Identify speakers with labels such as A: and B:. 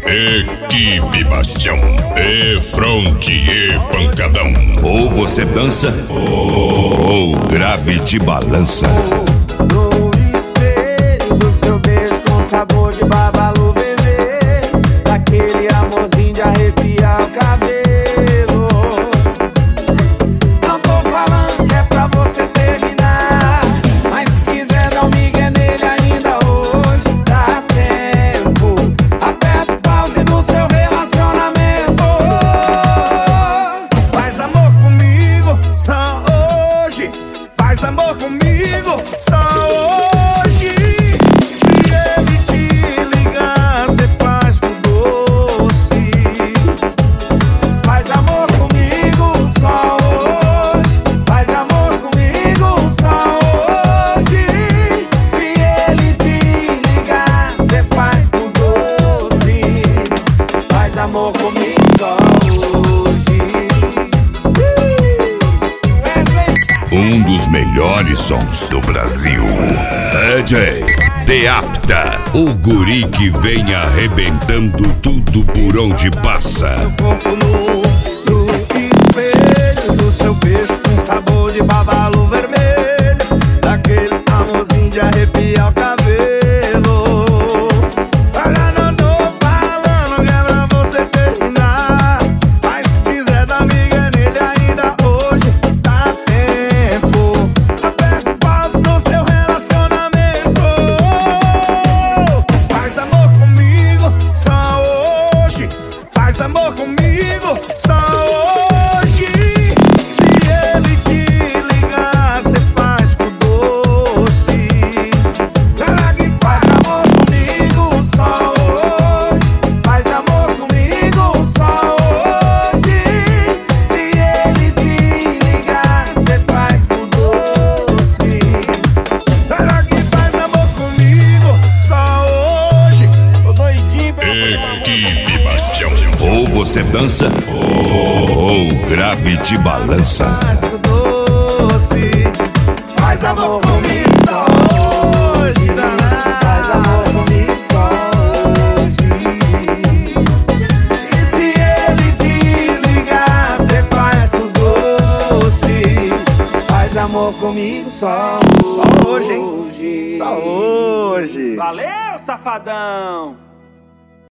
A: Equipe Bastião, e fronte e pancadão. Ou você dança, ou grave de balança.
B: No espelho do seu beijo com sabor de babalu vermelho, daquele amorzinho de arrepiar o cabelo. Não tô falando que é pra você terminar, mas se quiser dar um migué nele ainda hoje dá tempo. Aperta o pause no seu relacionamento.
C: Faz amor comigo só hoje. Faz amor comigo só hoje. Se ele te ligar, cê faz com doce.
B: Faz amor comigo só hoje. Faz amor comigo só hoje. Se ele te ligar, cê faz com doce. Faz amor comigo só hoje.
A: Um dos melhores sons do Brasil. DJ Deapta, o guri que vem arrebentando tudo por onde passa.
C: Corpo nu, no espelho do seu beijo com sabor de babalu vermelho, daquele amorzinho de arrepiar o cabelo. Olha, não tô falando que é pra você terminar, mas se quiser dar miga nele ainda hoje dá tempo. Aperta o pause no seu relacionamento. Faz amor comigo só hoje. Faz amor comigo só hoje. Se ele te ligar, cê faz com doce. Cara que
B: Faz amor comigo só hoje. Faz amor comigo só hoje. Se ele te ligar, cê faz com doce.
C: Cara que faz amor comigo só hoje.
B: Tô doidinho pelo
A: Equipe Bastião. Ou você dança, ou grave de balança.
C: Faz com doce. Faz amor comigo só hoje,
B: Faz amor
C: danado.
B: comigo só hoje.
C: E se ele te ligar, cê faz com doce.
B: Faz amor comigo só
C: Só hoje, hein?
B: hoje.
C: Só hoje.
B: Valeu, safadão!